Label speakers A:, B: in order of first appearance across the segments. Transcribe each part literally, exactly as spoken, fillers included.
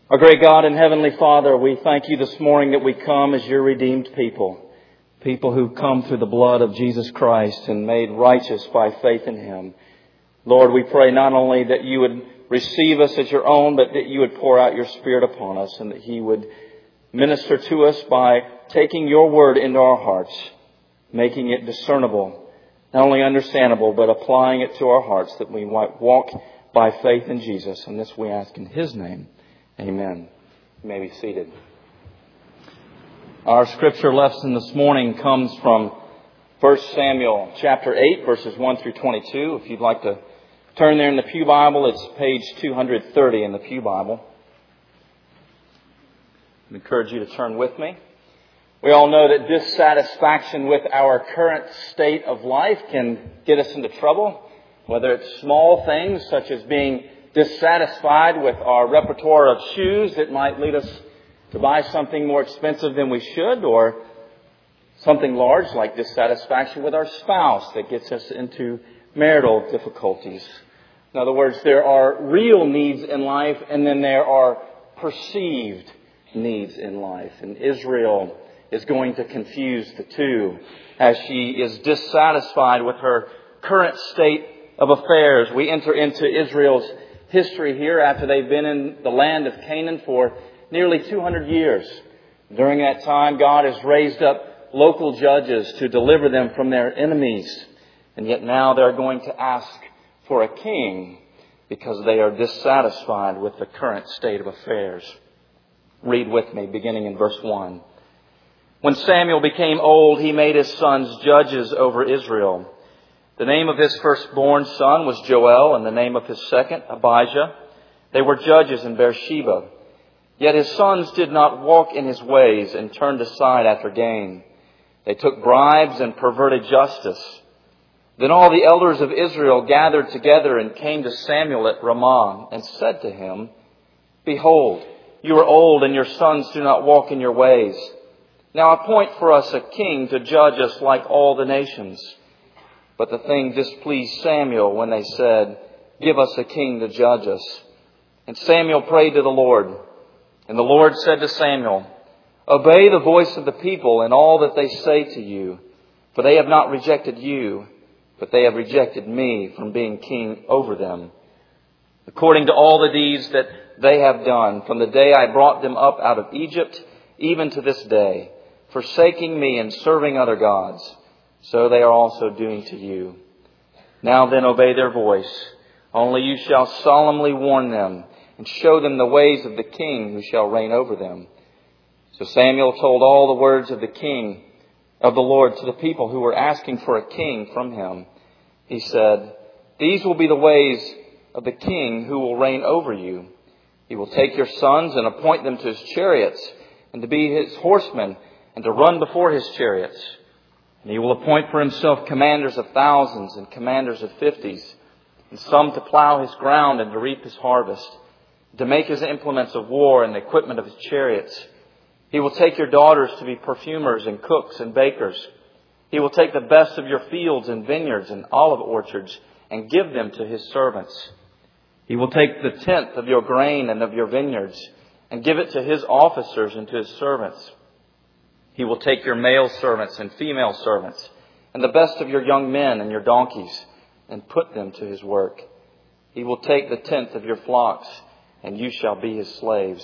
A: Our great God and Heavenly Father, we thank you this morning that we come as your redeemed people. People who come through the blood of Jesus Christ and made righteous by faith in Him. Lord, we pray not only that you would receive us as your own, but that you would pour out your Spirit upon us and that He would minister to us by taking your word into our hearts, making it discernible, not only understandable, but applying it to our hearts that we might walk by faith in Jesus. And this we ask in His name. Amen. You may be seated. Our scripture lesson this morning comes from First Samuel chapter eight, verses one through twenty-two. If you'd like to turn there in the Pew Bible, it's page two hundred thirty in the Pew Bible. I encourage you to turn with me. We all know that dissatisfaction with our current state of life can get us into trouble, whether it's small things such as being dissatisfied with our repertoire of shoes that might lead us to buy something more expensive than we should, or something large like dissatisfaction with our spouse that gets us into marital difficulties. In other words, there are real needs in life and then there are perceived needs in life. And Israel is going to confuse the two as she is dissatisfied with her current state of affairs. We enter into Israel's history here after they've been in the land of Canaan for nearly two hundred years. During that time, God has raised up local judges to deliver them from their enemies. And yet now they're going to ask for a king because they are dissatisfied with the current state of affairs. Read with me, beginning in verse one. When Samuel became old, he made his sons judges over Israel. The name of his firstborn son was Joel, and the name of his second, Abijah. They were judges in Beersheba. Yet his sons did not walk in his ways and turned aside after gain. They took bribes and perverted justice. Then all the elders of Israel gathered together and came to Samuel at Ramah and said to him, Behold, you are old and your sons do not walk in your ways. Now appoint for us a king to judge us like all the nations. But the thing displeased Samuel when they said, Give us a king to judge us. And Samuel prayed to the Lord. And the Lord said to Samuel, Obey the voice of the people in all that they say to you, for they have not rejected you, but they have rejected me from being king over them. According to all the deeds that they have done from the day I brought them up out of Egypt, even to this day, forsaking me and serving other gods, so they are also doing to you. Now then obey their voice. Only you shall solemnly warn them and show them the ways of the king who shall reign over them. So Samuel told all the words of the king of the Lord to the people who were asking for a king from him. He said, These will be the ways of the king who will reign over you. He will take your sons and appoint them to his chariots and to be his horsemen and to run before his chariots. And he will appoint for himself commanders of thousands and commanders of fifties, and some to plow his ground and to reap his harvest, to make his implements of war and the equipment of his chariots. He will take your daughters to be perfumers and cooks and bakers. He will take the best of your fields and vineyards and olive orchards and give them to his servants. He will take the tenth of your grain and of your vineyards and give it to his officers and to his servants. He will take your male servants and female servants and the best of your young men and your donkeys and put them to his work. He will take the tenth of your flocks and you shall be his slaves.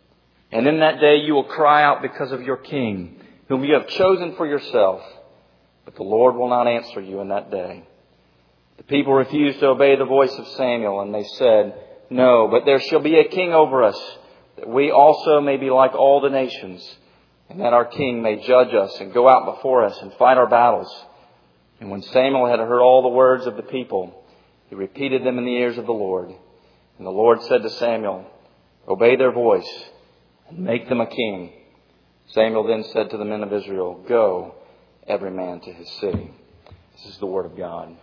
A: And in that day you will cry out because of your king, whom you have chosen for yourself. But the Lord will not answer you in that day. The people refused to obey the voice of Samuel, and they said, No, but there shall be a king over us, that we also may be like all the nations, and that our king may judge us and go out before us and fight our battles. And when Samuel had heard all the words of the people, he repeated them in the ears of the Lord. And the Lord said to Samuel, Obey their voice and make them a king. Samuel then said to the men of Israel, Go, every man to his city. This is the word of God.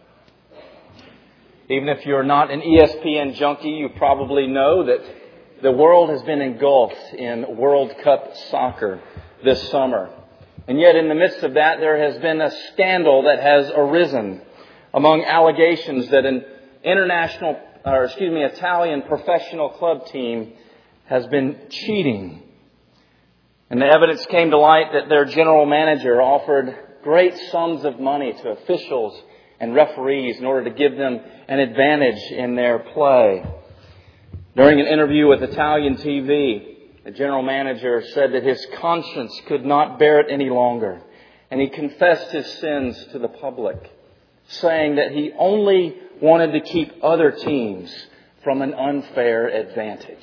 A: Even if you're not an E S P N junkie, you probably know that the world has been engulfed in World Cup soccer this summer. And yet in the midst of that, there has been a scandal that has arisen among allegations that an international, or excuse me, Italian professional club team has been cheating. And the evidence came to light that their general manager offered great sums of money to officials and referees in order to give them an advantage in their play. During an interview with Italian T V, the general manager said that his conscience could not bear it any longer, and he confessed his sins to the public, saying that he only wanted to keep other teams from an unfair advantage.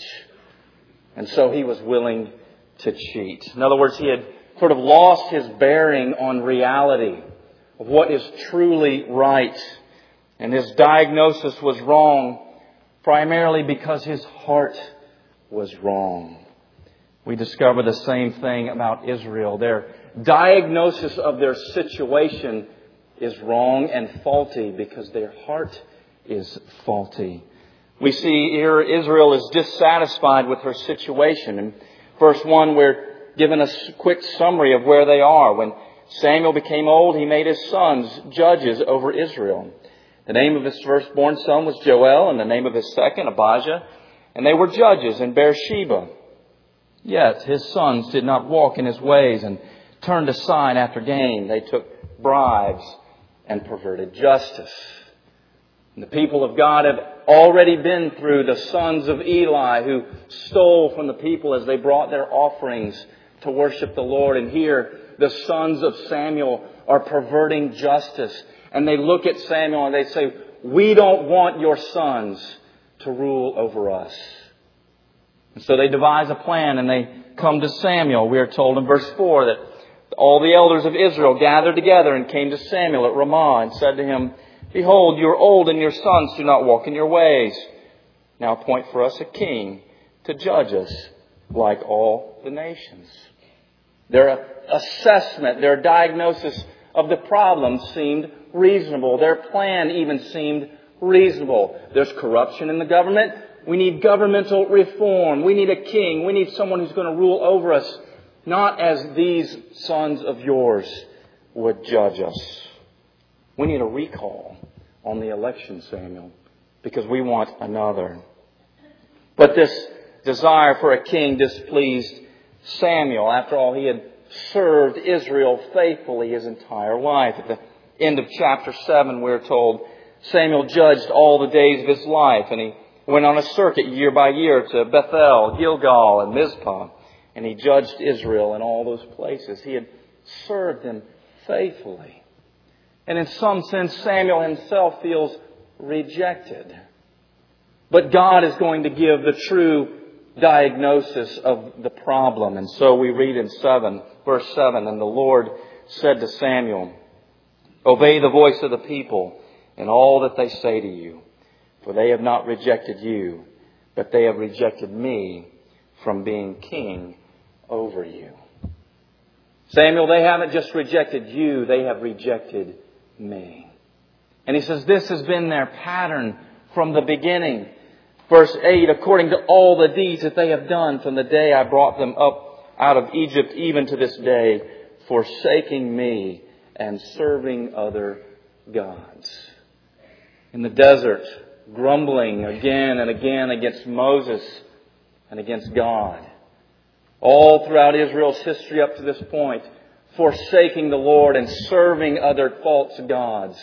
A: And so he was willing to cheat. In other words, he had sort of lost his bearing on reality of what is truly right. And his diagnosis was wrong primarily because his heart was wrong. We discover the same thing about Israel. Their diagnosis of their situation is wrong and faulty because their heart is faulty. We see here Israel is dissatisfied with her situation. In verse one, we're given a quick summary of where they are. When Samuel became old, he made his sons judges over Israel. The name of his firstborn son was Joel, and the name of his second, Abijah. And they were judges in Beersheba. Yet his sons did not walk in his ways and turned aside after gain. They took bribes and perverted justice. And the people of God have already been through the sons of Eli who stole from the people as they brought their offerings to worship the Lord. And here the sons of Samuel are perverting justice. And they look at Samuel and they say, "We don't want your sons to rule over us." And so they devise a plan and they come to Samuel. We are told in verse four that all the elders of Israel gathered together and came to Samuel at Ramah and said to him, "Behold, you are old and your sons do not walk in your ways. Now appoint for us a king to judge us like all the nations." Their assessment, their diagnosis of the problem seemed reasonable. Their plan even seemed reasonable. There's corruption in the government. We need governmental reform. We need a king. We need someone who's going to rule over us, not as these sons of yours would judge us. We need a recall on the election, Samuel, because we want another. But this desire for a king displeased Samuel. After all, he had served Israel faithfully his entire life. At the end of chapter seven, we're told Samuel judged all the days of his life, and he went on a circuit year by year to Bethel, Gilgal, and Mizpah, and he judged Israel in all those places. He had served them faithfully. And in some sense, Samuel himself feels rejected. But God is going to give the true diagnosis of the problem. And so we read in seven, verse seven, "And the Lord said to Samuel, obey the voice of the people in all that they say to you. For they have not rejected you, but they have rejected me from being king over you." Samuel, they haven't just rejected you, they have rejected me. And he says this has been their pattern from the beginning. Verse eight, "According to all the deeds that they have done from the day I brought them up out of Egypt, even to this day, forsaking me and serving other gods." In the desert, grumbling again and again against Moses and against God. All throughout Israel's history up to this point, forsaking the Lord and serving other false gods.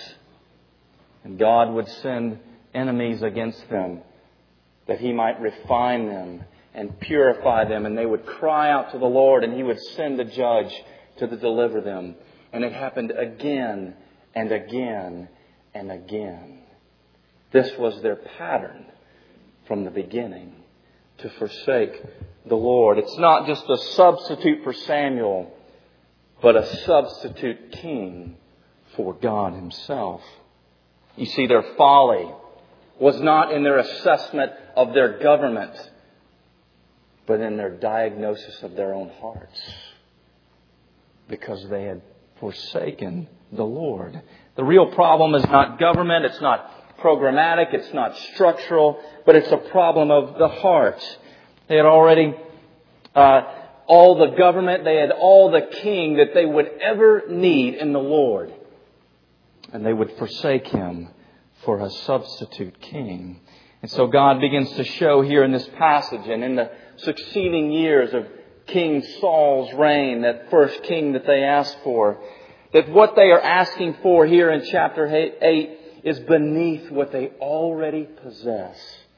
A: And God would send enemies against them that He might refine them and purify them. And they would cry out to the Lord and He would send a judge to deliver them. And it happened again and again and again. This was their pattern from the beginning, to forsake the Lord. It's not just a substitute for Samuel, but a substitute king for God Himself. You see, their folly was not in their assessment of their government, but in their diagnosis of their own hearts. Because they had forsaken the Lord. The real problem is not government, it's not programmatic, it's not structural, but it's a problem of the heart. They had already uh, all the government, they had all the king that they would ever need in the Lord. And they would forsake Him for a substitute king. And so God begins to show here in this passage and in the succeeding years of King Saul's reign, that first king that they asked for, that what they are asking for here in chapter eight is beneath what they already possess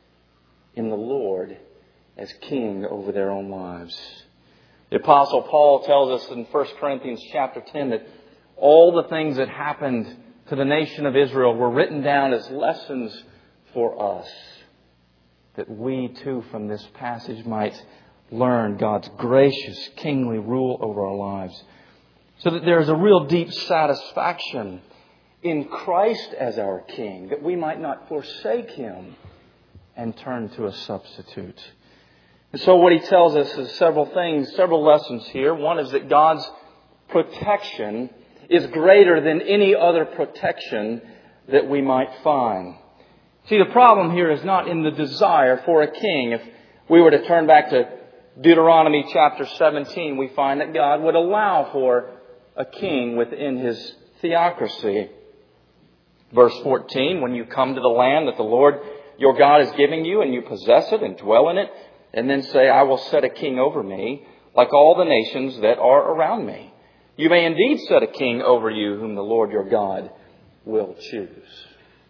A: in the Lord as King over their own lives. The Apostle Paul tells us in First Corinthians chapter ten that all the things that happened to the nation of Israel were written down as lessons for us, that we too from this passage might learn God's gracious, kingly rule over our lives, so that there is a real deep satisfaction in Christ as our King, that we might not forsake Him and turn to a substitute. And so what he tells us is several things, several lessons here. One is that God's protection is greater than any other protection that we might find. See, the problem here is not in the desire for a king. If we were to turn back to Deuteronomy chapter seventeen, we find that God would allow for a king within His theocracy. Verse fourteen, when you come to the land that the Lord your God is giving you and you possess it and dwell in it, and then say, I will set a king over me like all the nations that are around me. You may indeed set a king over you whom the Lord your God will choose.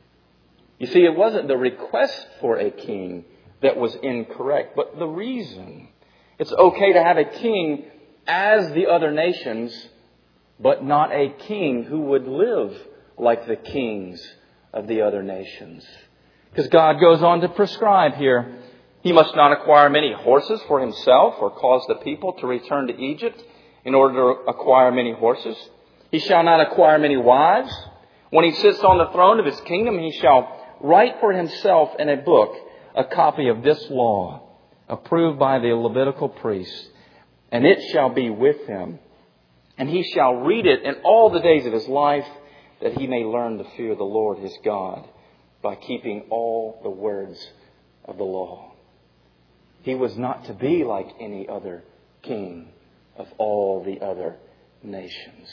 A: You see, it wasn't the request for a king that was incorrect, but the reason. It's okay to have a king as the other nations, but not a king who would live like the kings of the other nations. Because God goes on to prescribe here, He must not acquire many horses for himself or cause the people to return to Egypt in order to acquire many horses. He shall not acquire many wives. When he sits on the throne of his kingdom, he shall write for himself in a book a copy of this law, approved by the Levitical priests, and it shall be with him. And he shall read it in all the days of his life, that he may learn to fear the Lord his God by keeping all the words of the law. He was not to be like any other king of all the other nations.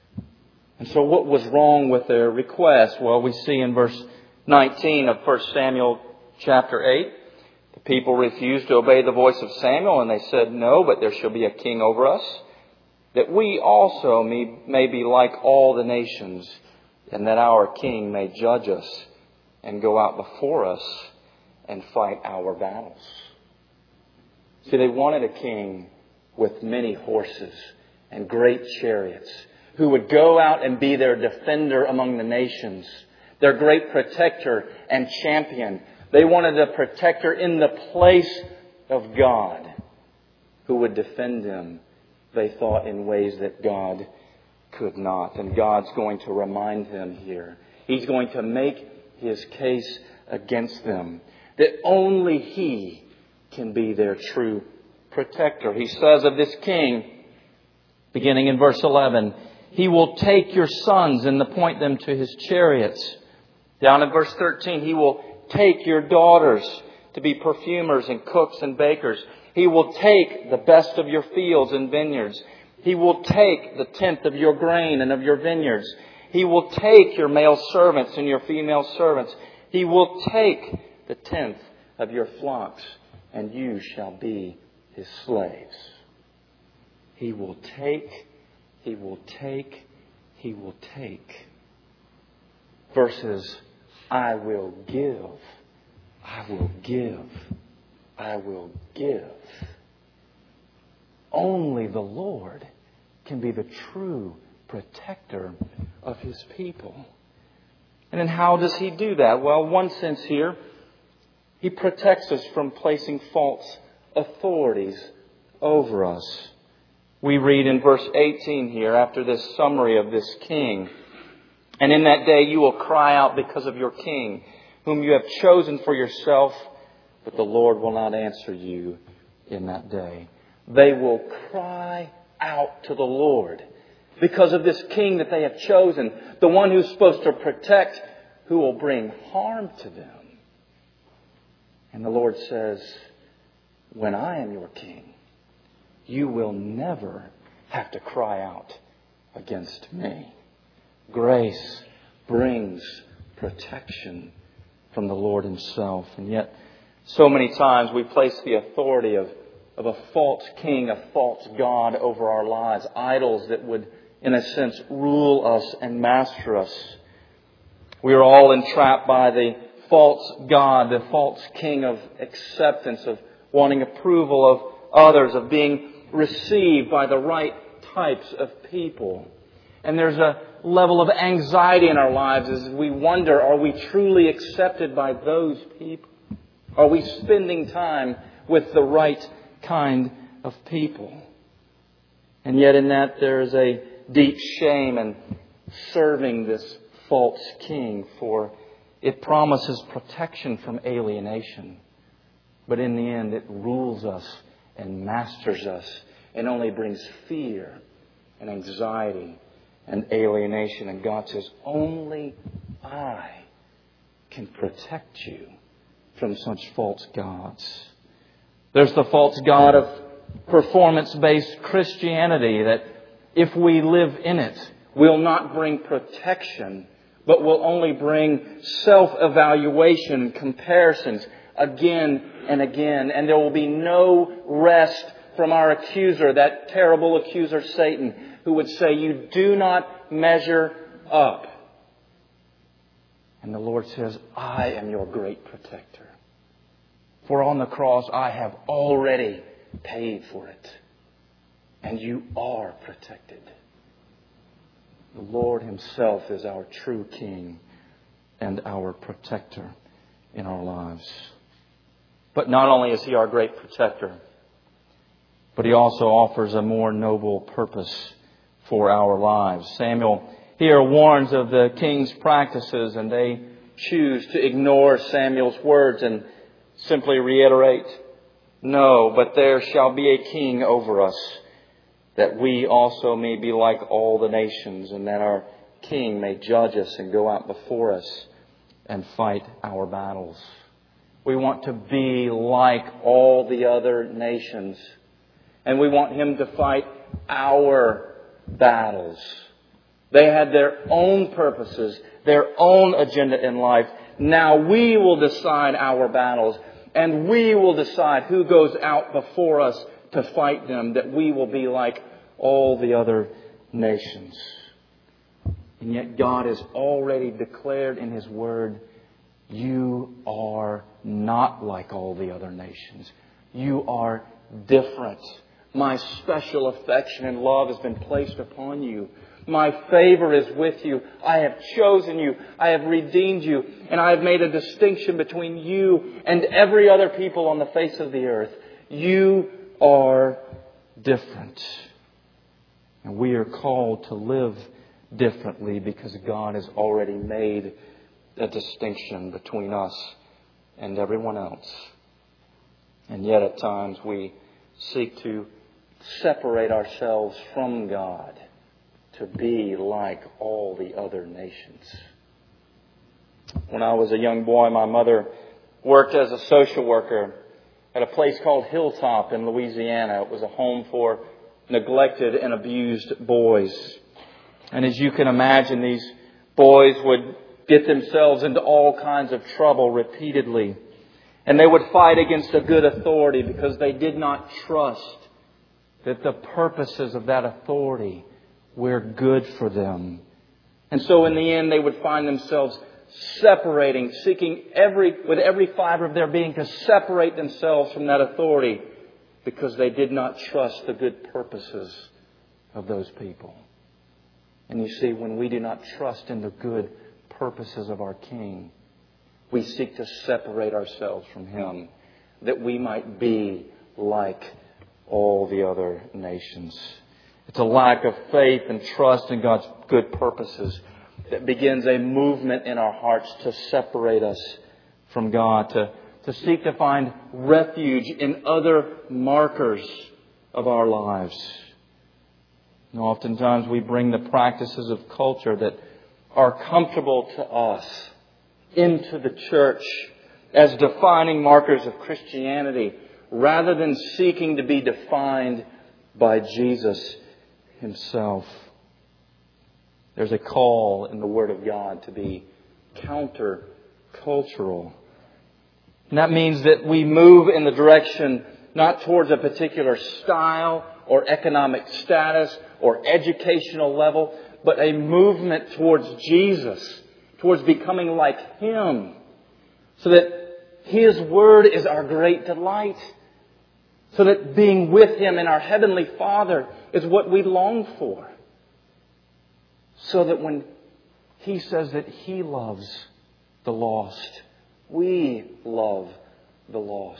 A: And so what was wrong with their request? Well, we see in verse nineteen of First Samuel chapter eight, the people refused to obey the voice of Samuel, and they said, no, but there shall be a king over us, that we also may, may be like all the nations, and that our king may judge us and go out before us and fight our battles. See, they wanted a king with many horses and great chariots, who would go out and be their defender among the nations, their great protector and champion. They wanted a protector in the place of God, who would defend them, they thought, in ways that God could not. And God's going to remind them here. He's going to make His case against them, that only He can be their true protector. He says of this king, beginning in verse eleven, he will take your sons and appoint them to his chariots. Down in verse thirteen, he will take your daughters to be perfumers and cooks and bakers. He will take the best of your fields and vineyards. He will take the tenth of your grain and of your vineyards. He will take your male servants and your female servants. He will take the tenth of your flocks, and you shall be His slaves. He will take, He will take, He will take. Versus, I will give, I will give, I will give. Only the Lord can be the true protector of His people. And then how does He do that? Well, one sense here, He protects us from placing false authorities over us. We read in verse eighteen here, after this summary of this king, and in that day you will cry out because of your king, whom you have chosen for yourself, but the Lord will not answer you in that day. They will cry out to the Lord because of this king that they have chosen, the one who's supposed to protect, who will bring harm to them. And the Lord says, when I am your king, you will never have to cry out against me. Grace brings protection from the Lord Himself. And yet, so many times we place the authority of, of a false king, a false God over our lives, idols that would, in a sense, rule us and master us. We are all entrapped by the false God, the false king of acceptance, of wanting approval of others, of being received by the right types of people. And there's a level of anxiety in our lives as we wonder, are we truly accepted by those people? Are we spending time with the right kind of people? And yet in that there is a deep shame in serving this false king, for it promises protection from alienation. But in the end, it rules us and masters us and only brings fear and anxiety and alienation. And God says, only I can protect you from such false gods. There's the false god of performance-based Christianity that if we live in it, will not bring protection, but will only bring self-evaluation and comparisons again and again. And there will be no rest from our accuser, that terrible accuser Satan, who would say, you do not measure up. And the Lord says, I am your great protector. For on the cross I have already paid for it. And you are protected. The Lord Himself is our true King and our protector in our lives. But not only is He our great protector, but He also offers a more noble purpose for our lives. Samuel here warns of the king's practices, and they choose to ignore Samuel's words and simply reiterate, no, but there shall be a king over us, that we also may be like all the nations, and that our king may judge us and go out before us and fight our battles. We want to be like all the other nations, and we want Him to fight our battles. They had their own purposes, their own agenda in life. Now we will decide our battles, and we will decide who goes out before us to fight them, that we will be like all the other nations. And yet God has already declared in His Word, you are not like all the other nations. You are different. My special affection and love has been placed upon you. My favor is with you. I have chosen you. I have redeemed you. And I have made a distinction between you and every other people on the face of the earth. You are different. And we are called to live differently because God has already made a distinction between us and everyone else. And yet at times we seek to separate ourselves from God to be like all the other nations. When I was a young boy, my mother worked as a social worker at a place called Hilltop in Louisiana. It was a home for neglected and abused boys. And as you can imagine, these boys would get themselves into all kinds of trouble repeatedly. And they would fight against a good authority because they did not trust that the purposes of that authority were good for them. And so in the end, they would find themselves separating, seeking every with every fiber of their being to separate themselves from that authority because they did not trust the good purposes of those people. And you see, when we do not trust in the good purposes of our King, we seek to separate ourselves from Him that we might be like all the other nations. It's a lack of faith and trust in God's good purposes that begins a movement in our hearts to separate us from God, to, to seek to find refuge in other markers of our lives. And oftentimes we bring the practices of culture that are comfortable to us into the church as defining markers of Christianity, rather than seeking to be defined by Jesus Himself. There's a call in the Word of God to be countercultural. cultural. And that means that we move in the direction not towards a particular style or economic status or educational level, but a movement towards Jesus, towards becoming like Him, so that His Word is our great delight, so that being with Him and our Heavenly Father is what we long for, so that when He says that He loves the lost, we love the lost.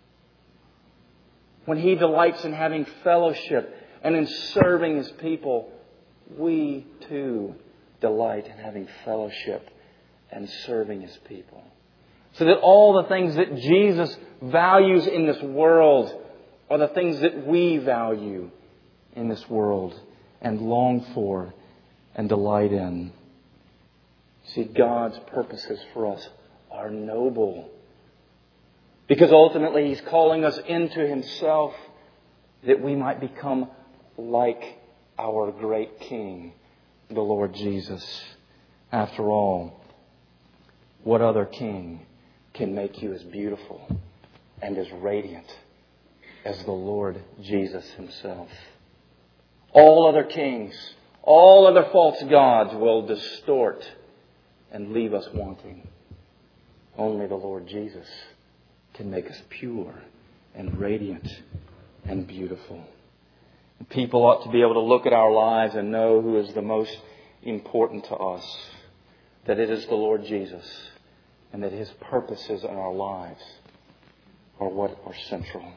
A: When He delights in having fellowship and in serving His people, we too delight in having fellowship and serving His people. So that all the things that Jesus values in this world are the things that we value in this world and long for and delight in. See, God's purposes for us are noble, because ultimately He's calling us into Himself that we might become like our great King, the Lord Jesus. After all, what other king can make you as beautiful and as radiant as the Lord Jesus Himself? All other kings, all other false gods will distort and leave us wanting. Only the Lord Jesus can make us pure and radiant and beautiful. And people ought to be able to look at our lives and know who is the most important to us. That it is the Lord Jesus, and that His purposes in our lives are what are central.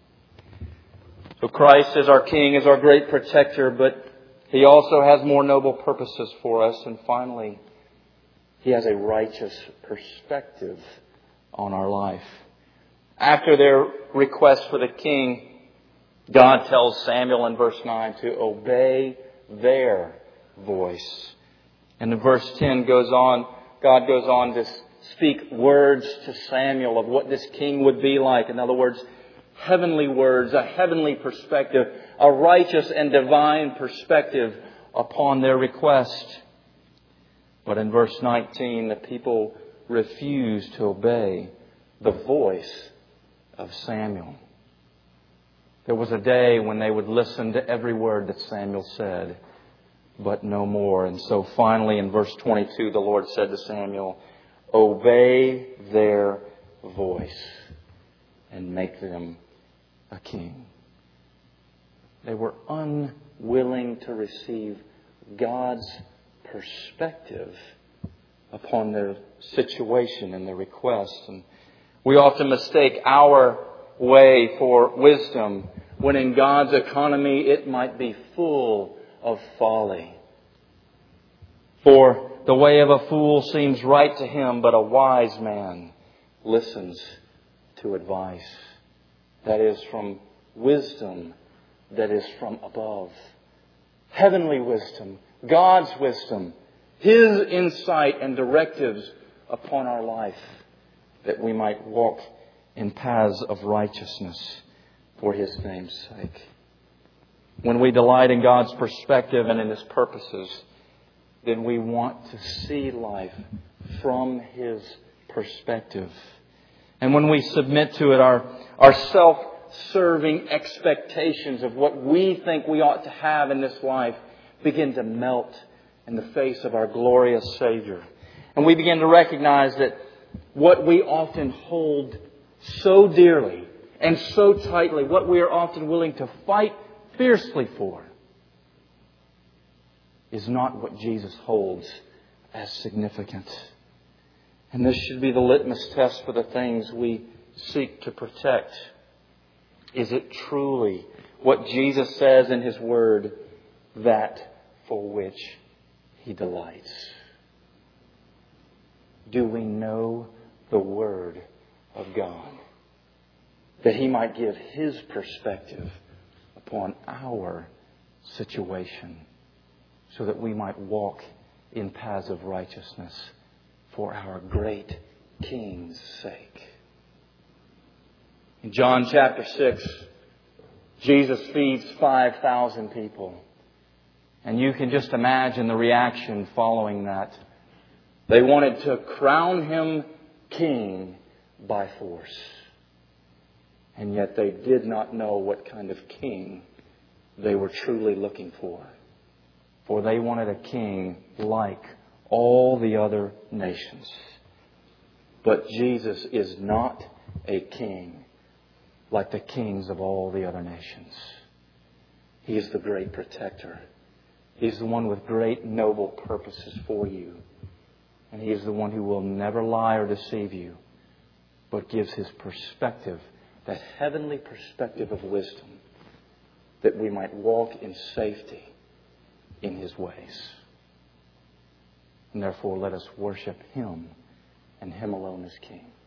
A: So Christ is our King, is our great protector, but He also has more noble purposes for us. And finally, He has a righteous perspective on our life. After their request for the king, God tells Samuel in verse nine to obey their voice. And in verse ten goes on, God goes on to speak words to Samuel of what this king would be like. In other words, heavenly words, a heavenly perspective, a righteous and divine perspective upon their request. But in verse nineteen, the people refused to obey the voice of Samuel. There was a day when they would listen to every word that Samuel said, but no more. And so finally in verse twenty-two, the Lord said to Samuel, obey their voice and make them a king. They were unwilling to receive God's perspective upon their situation and their request. And we often mistake our way for wisdom, when in God's economy it might be full of folly. For the way of a fool seems right to him, but a wise man listens to advice. That is from wisdom that is from above. Heavenly wisdom, God's wisdom, His insight and directives upon our life, that we might walk in paths of righteousness for His name's sake. When we delight in God's perspective and in His purposes, then we want to see life from His perspective. And when we submit to it, our, our self-serving expectations of what we think we ought to have in this life begin to melt in the face of our glorious Savior. And we begin to recognize that what we often hold so dearly and so tightly, what we are often willing to fight fiercely for, is not what Jesus holds as significant. And this should be the litmus test for the things we seek to protect. Is it truly what Jesus says in His Word, that for which He delights? Do we know the Word of God, that He might give His perspective upon our situation, so that we might walk in paths of righteousness for our great King's sake? In John chapter six, Jesus feeds five thousand people. And you can just imagine the reaction following that. They wanted to crown Him king by force. And yet they did not know what kind of king they were truly looking for. For they wanted a king like all the other nations. But Jesus is not a king like the kings of all the other nations. He is the great protector. He's the one with great noble purposes for you. And He is the one who will never lie or deceive you, but gives His perspective, that heavenly perspective of wisdom, that we might walk in safety in His ways. And therefore let us worship Him and Him alone as King.